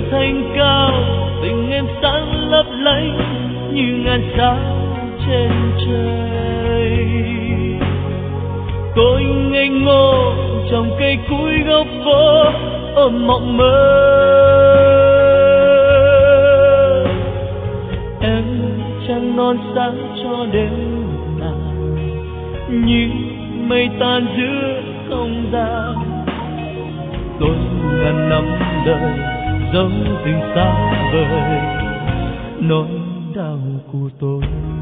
thành cao, tình em sáng lấp lánh như ngàn sao trên trời. Tôi ngây ngô trong cây cối góc phố ôm mộng mơ. Em trăng non sáng cho đêm nào như mây tan giữa không gian. Tôi ngàn năm đời dấu tình xa vời nỗi đau của tôi.